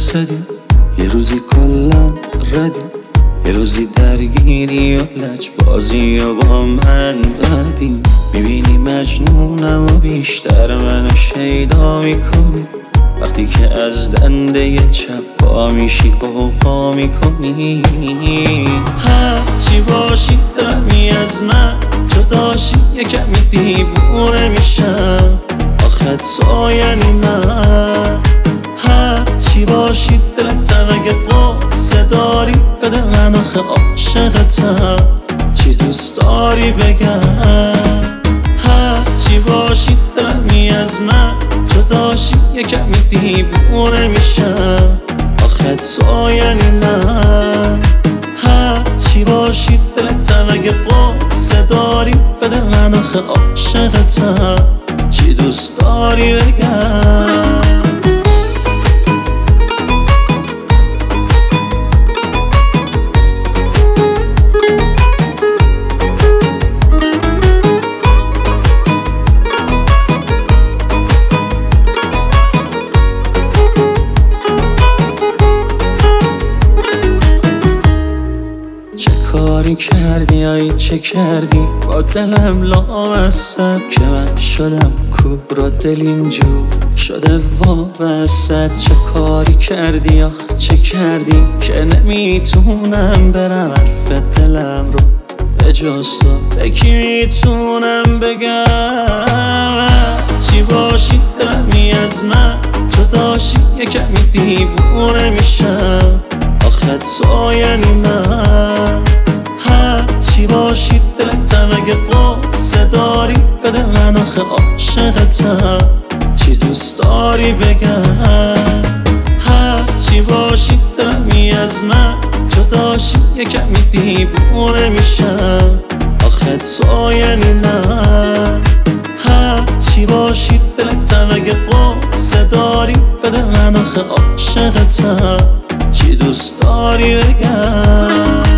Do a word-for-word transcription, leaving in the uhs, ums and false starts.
وایسادیم، یه روزی کلن ردیم، یه روزی درگیری و لج بازی و با من بدیم. میبینی مجنونم و بیشتر منو شیدا میکنی، وقتی که از دنده چپ پا میشی قوقا میکنی. هرچی باشی دمی از من جداشی، یه کمی دیوونه میشم، آخه تو یعنی من. هرچی باشی دلتم، اگه قصه داری بده من، آخه عاشقتم، چی دوست داری بگم. هرچی باشی دمی از من جداشی، یه کمی دیوونه میشم، آخه تو یعنی من. هرچی باشی دلتم، اگه قصه داری بده من، آخه عاشقتم، چی دوست داری بگم. کاری کردی آی چه کردی با دلم لامصب، که من شدم کور و دل اینجور شده وابسته. چه کاری کردی آخ چه کردی که نمیتونم برم حرف دلم رو به جز تو به کی میتونم بگم. چی باشی دمی از من جداشی، یه کمی دیوونه میشم، آخه تو یعنی من. هرچی باشی دلتم، اگه قصه داری بده من، آخه عاشقتم، چی دوست داری بگم. هرچی باشی دمی از من جداشی، یه کمی دیوونه میشم، آخه تو یعنی من. هرچی باشی دلتم، اگه قصه داری بده من، آخه عاشقتم، چی دوست داری بگم.